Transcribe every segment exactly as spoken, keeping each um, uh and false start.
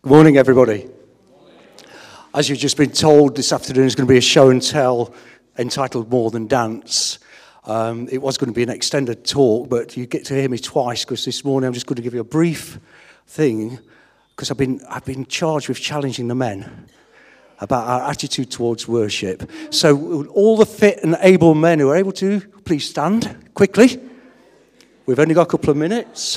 Good morning, everybody. As you've just been told, this afternoon is going to be a show and tell entitled More Than Dance. Um, it was going to be an extended talk, but you get to hear me twice because this morning I'm just going to give you a brief thing because I've been I've been charged with challenging the men about our attitude towards worship. So all the fit and able men who are able to, please stand quickly. We've only got a couple of minutes.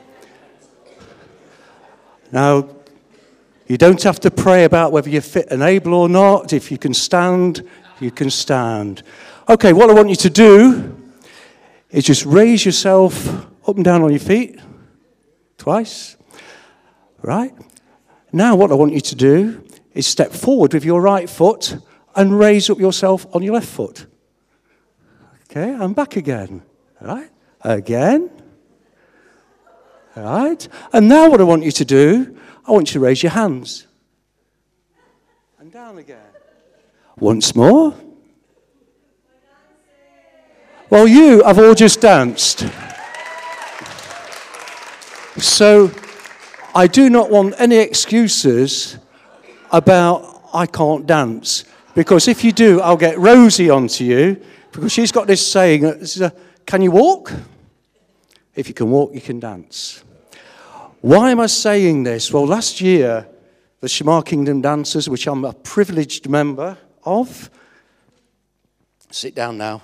Now, you don't have to pray about whether you're fit and able or not. If you can stand, you can stand. Okay, what I want you to do is just raise yourself up and down on your feet. Twice. Right? Now what I want you to do is step forward with your right foot and raise up yourself on your left foot. Okay, and back again. Right? Again. Right? And now what I want you to do, I want you to raise your hands. And down again. Once more. Well, you have all just danced. So, I do not want any excuses about I can't dance. Because if you do, I'll get Rosie onto you. Because she's got this saying, can you walk? If you can walk, you can dance. Why am I saying this? Well, last year, the Shamar Kingdom Dancers, which I'm a privileged member of, sit down now.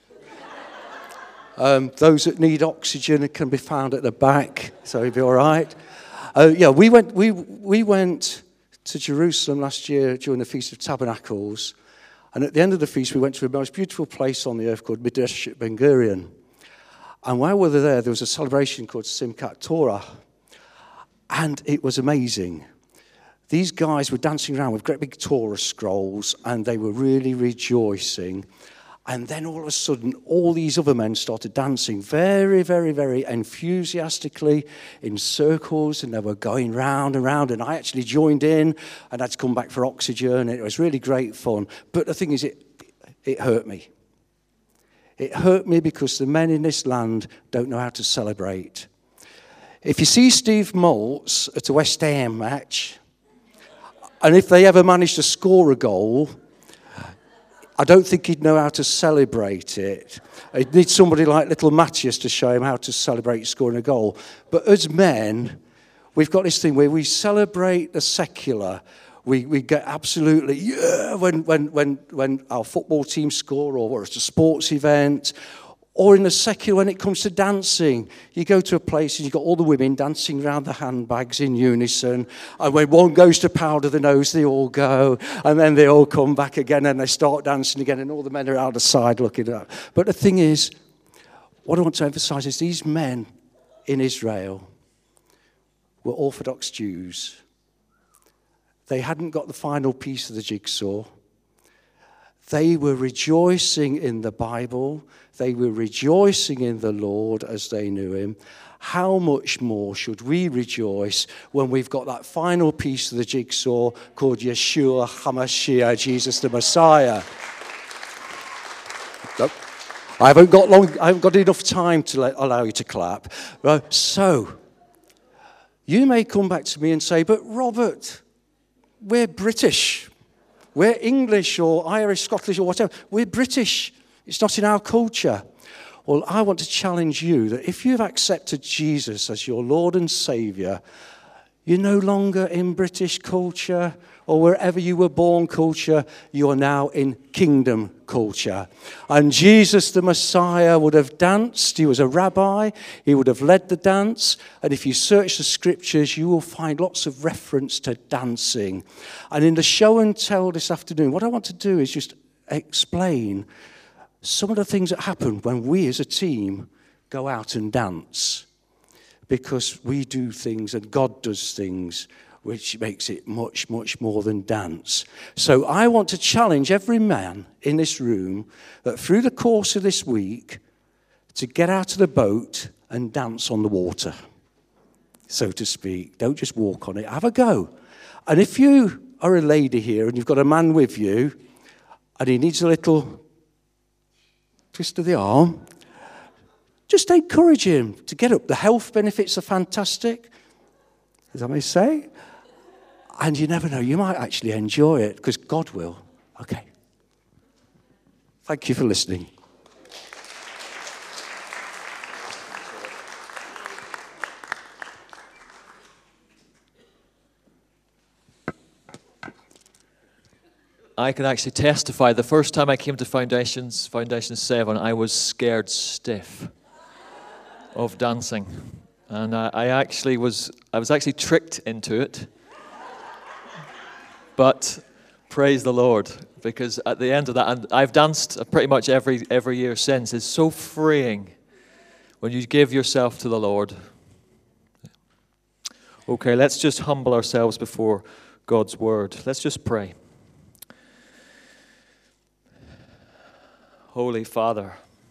Um, those that need oxygen can be found at the back, so you'll be all right. Uh, yeah, we went, we, we went to Jerusalem last year during the Feast of Tabernacles, and at the end of the feast, we went to the most beautiful place on the earth called Midrash Ben Gurion. And while we were there, there was a celebration called Simchat Torah. And it was amazing. These guys were dancing around with great big Torah scrolls, and they were really rejoicing. And then all of a sudden, all these other men started dancing very, very, very enthusiastically in circles, and they were going round and round. And I actually joined in, and had to come back for oxygen. It was really great fun. But the thing is, it it hurt me. It hurt me because the men in this land don't know how to celebrate. If you see Steve Maltz at a West Ham match, and if they ever manage to score a goal, I don't think he'd know how to celebrate it. He'd need somebody like little Matthias to show him how to celebrate scoring a goal. But as men, we've got this thing where we celebrate the secular. We we get absolutely, yeah, when, when, when, when our football team score or it's a sports event. Or in the secular, when it comes to dancing, you go to a place and you've got all the women dancing around the handbags in unison. And when one goes to powder the nose, they all go. And then they all come back again and they start dancing again. And all the men are out the side looking at. But the thing is, what I want to emphasize is these men in Israel were Orthodox Jews. They hadn't got the final piece of the jigsaw. They were rejoicing in the Bible. They were rejoicing in the Lord as they knew him. How much more should we rejoice when we've got that final piece of the jigsaw called Yeshua HaMashiach, Jesus the Messiah? Nope. I haven't got long. I haven't got enough time to let, allow you to clap. Right? So, you may come back to me and say, but Robert, we're British. We're English or Irish, Scottish or whatever. We're British. It's not in our culture. Well, I want to challenge you that if you've accepted Jesus as your Lord and Saviour, you're no longer in British culture or wherever you were born culture. You are now in kingdom culture. And Jesus the Messiah would have danced. He was a rabbi. He would have led the dance. And if you search the scriptures, you will find lots of reference to dancing. And in the show and tell this afternoon, what I want to do is just explain some of the things that happen when we as a team go out and dance. Because we do things and God does things which makes it much, much more than dance. So I want to challenge every man in this room that through the course of this week to get out of the boat and dance on the water, so to speak. Don't just walk on it. Have a go. And if you are a lady here and you've got a man with you and he needs a little twist of the arm, just encourage him to get up. The health benefits are fantastic, as I may say. And you never know, you might actually enjoy it because God will. Okay. Thank you for listening. I can actually testify. The first time I came to Foundations, Foundation seven, I was scared stiff of dancing. And I, I actually was, I was actually tricked into it. But praise the Lord, because at the end of that, and I've danced pretty much every every year since. It's so freeing when you give yourself to the Lord. Okay, let's just humble ourselves before God's word. Let's just pray. Holy Father,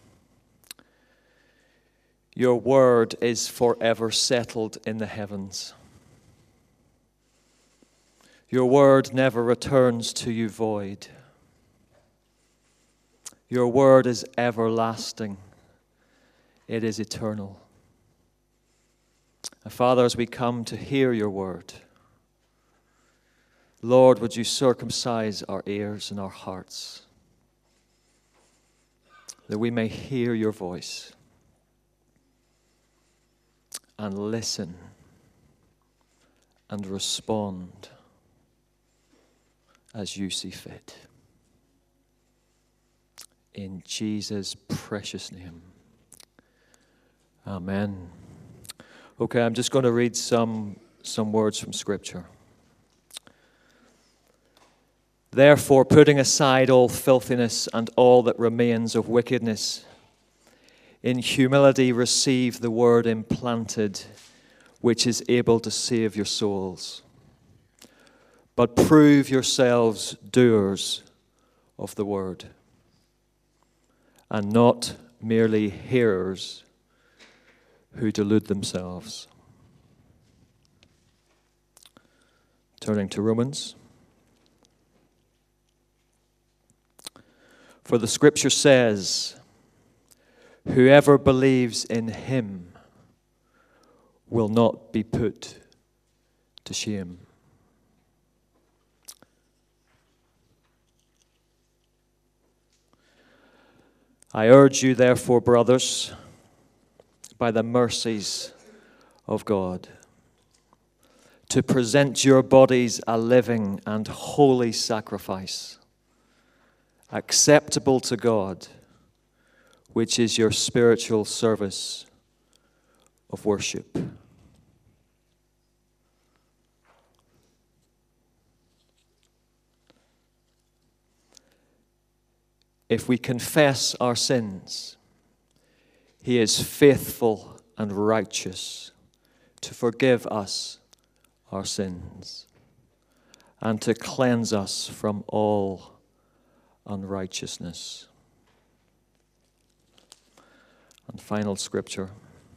your word is forever settled in the heavens. Your word never returns to you void. Your word is everlasting. It is eternal. And Father, as we come to hear your word, Lord, would you circumcise our ears and our hearts, that we may hear your voice and listen and respond as you see fit. In Jesus' precious name. Amen. Okay, I'm just going to read some, some words from Scripture. Therefore, putting aside all filthiness and all that remains of wickedness, in humility receive the word implanted, which is able to save your souls. But prove yourselves doers of the word, and not merely hearers who delude themselves. Turning to Romans. For the scripture says, whoever believes in him will not be put to shame. I urge you, therefore, brothers, by the mercies of God, to present your bodies a living and holy sacrifice, acceptable to God, which is your spiritual service of worship. If we confess our sins, he is faithful and righteous to forgive us our sins and to cleanse us from all unrighteousness. And final scripture.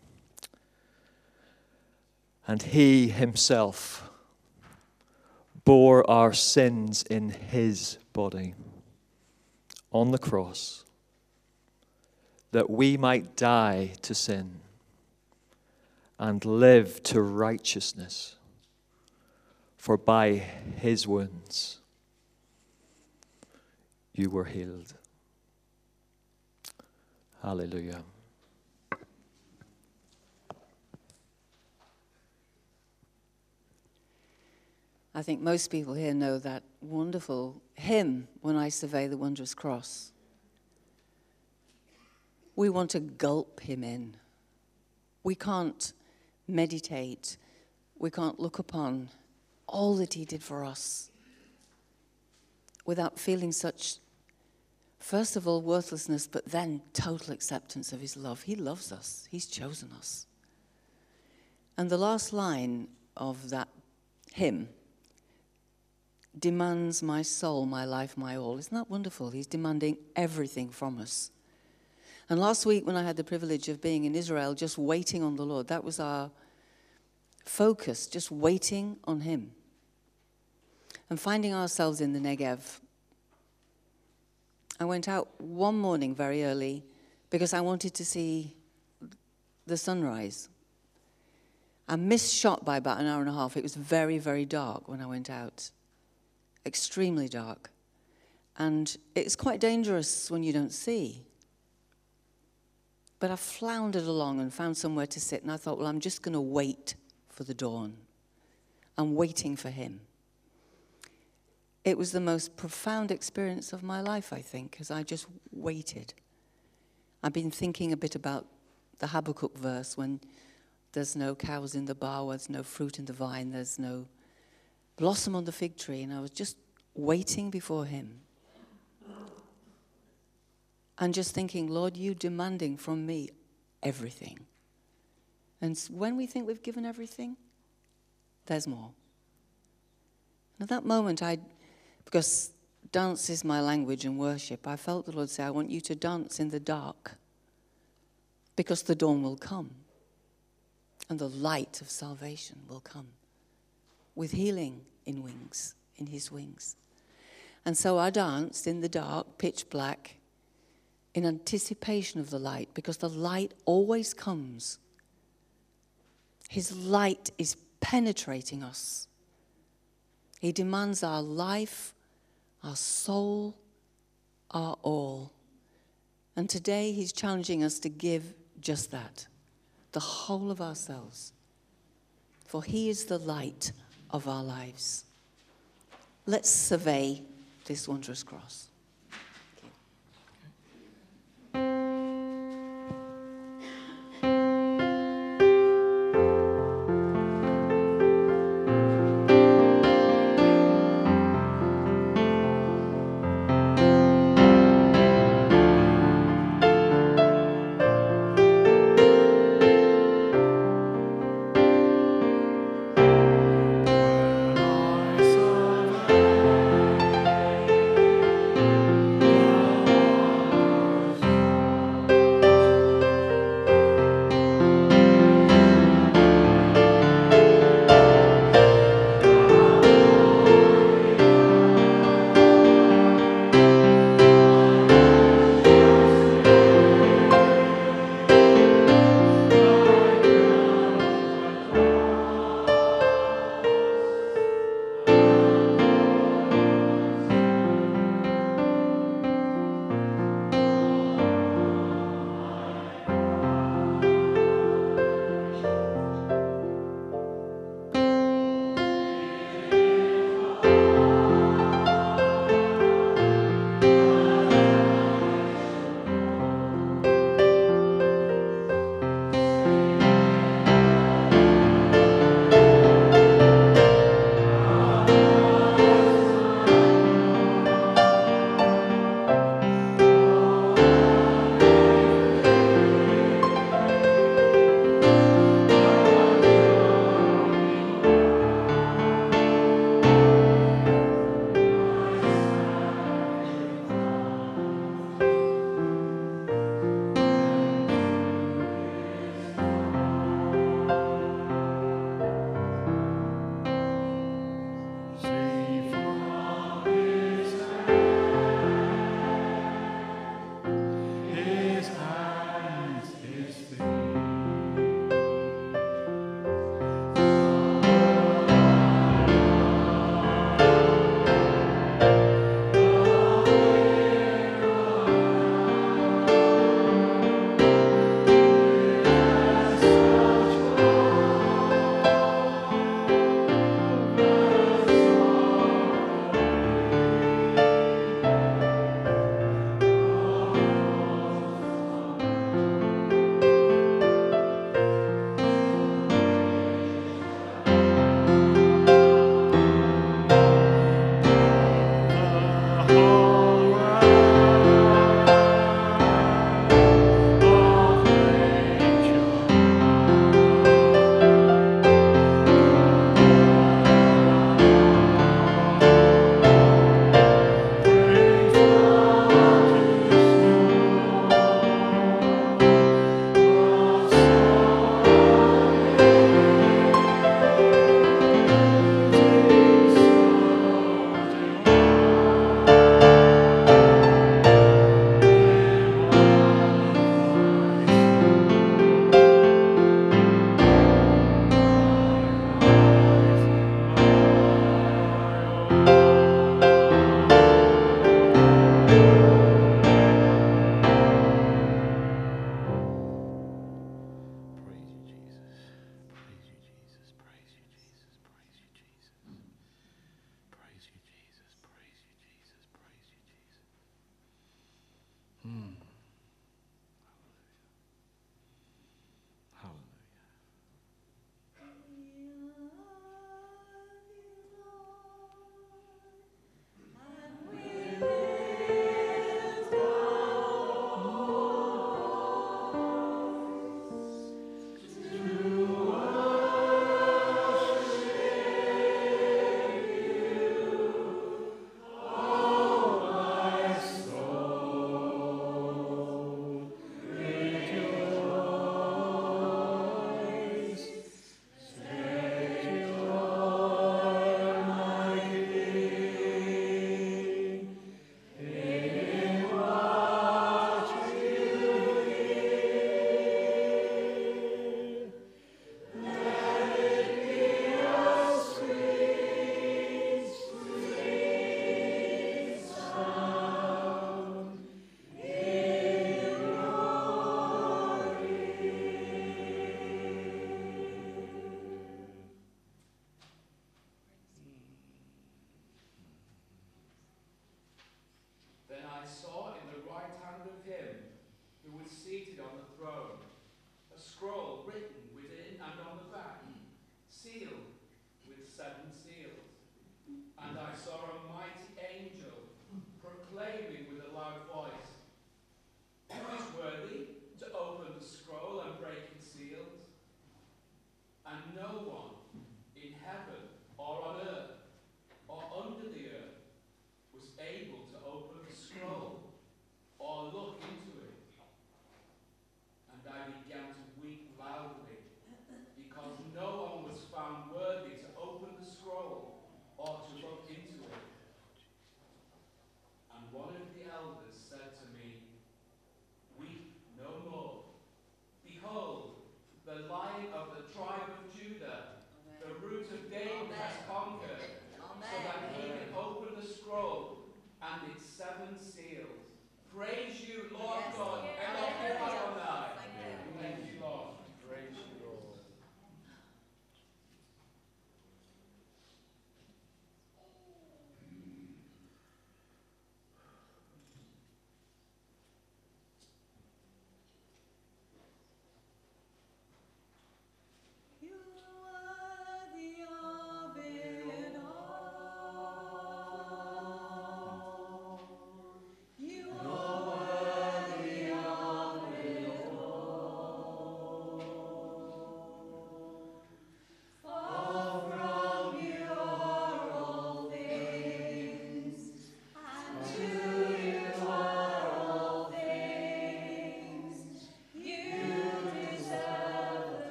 And he himself bore our sins in his body on the cross, that we might die to sin and live to righteousness. For by his wounds you were healed. Hallelujah. I think most people here know that wonderful hymn, When I Survey the Wondrous Cross. We want to gulp him in. We can't meditate. We can't look upon all that he did for us without feeling such, first of all, worthlessness, but then total acceptance of his love. He loves us. He's chosen us. And the last line of that hymn demands my soul, my life, my all. Isn't that wonderful? He's demanding everything from us. And last week when I had the privilege of being in Israel, just waiting on the Lord, that was our focus, just waiting on him. And finding ourselves in the Negev. I went out one morning very early because I wanted to see the sunrise. I missed shot by about an hour and a half. It was very, very dark when I went out. Extremely dark. And it's quite dangerous when you don't see. But I floundered along and found somewhere to sit, and I thought, well, I'm just going to wait for the dawn. I'm waiting for him. It was the most profound experience of my life, I think, as I just waited. I've been thinking a bit about the Habakkuk verse, when there's no cows in the bower, there's no fruit in the vine, there's no blossom on the fig tree, and I was just waiting before him. And just thinking, Lord, you demanding from me everything. And when we think we've given everything, there's more. And at that moment, I, because dance is my language and worship, I felt the Lord say, I want you to dance in the dark, because the dawn will come. And the light of salvation will come with healing in wings, in his wings. And so I danced in the dark, pitch black, in anticipation of the light, because the light always comes. His light is penetrating us. He demands our life, our soul, our all. And today he's challenging us to give just that, the whole of ourselves. For he is the light of our lives. Let's survey this wondrous cross. When I saw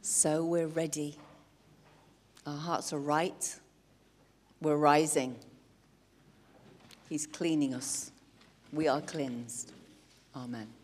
So we're ready. Our hearts are right. We're rising. He's cleaning us. We are cleansed. Amen.